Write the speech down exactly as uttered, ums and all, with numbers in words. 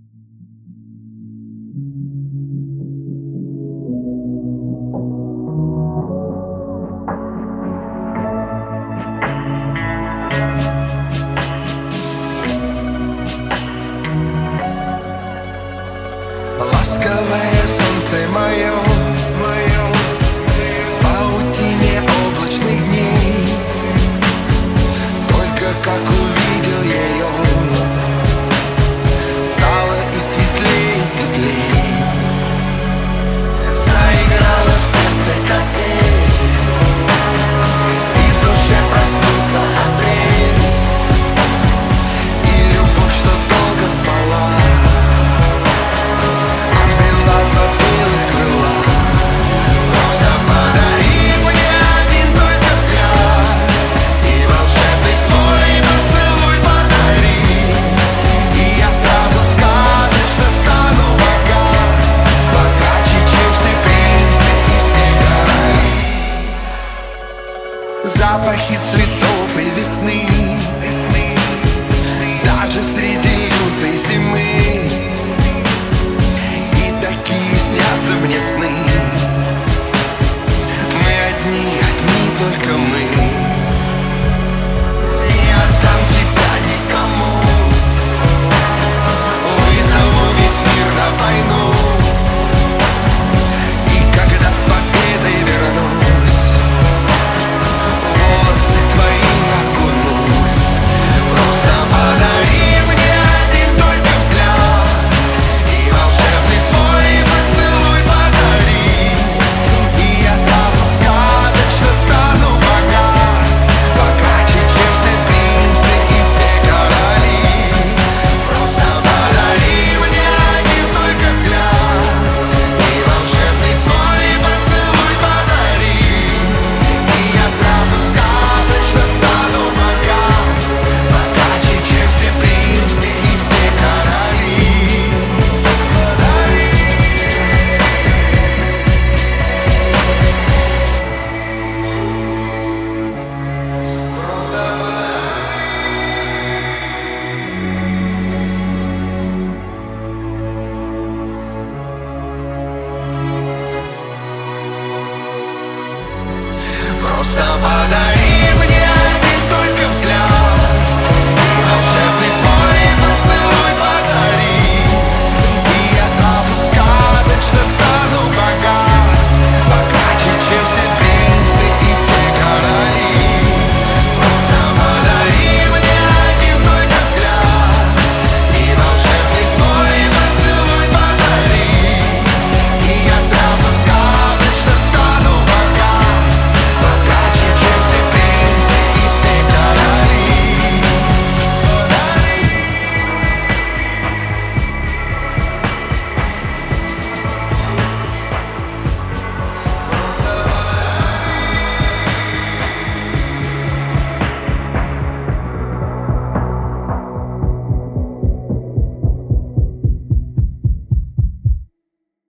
Ласковое солнце мое, в паутине облачных дней, только как увидел ее, стало и светлей, и теплей. Заиграло в сердце капель, и в душе проснулся апрель, и любовь, что долго спала, запахи цветов и весны, даже среди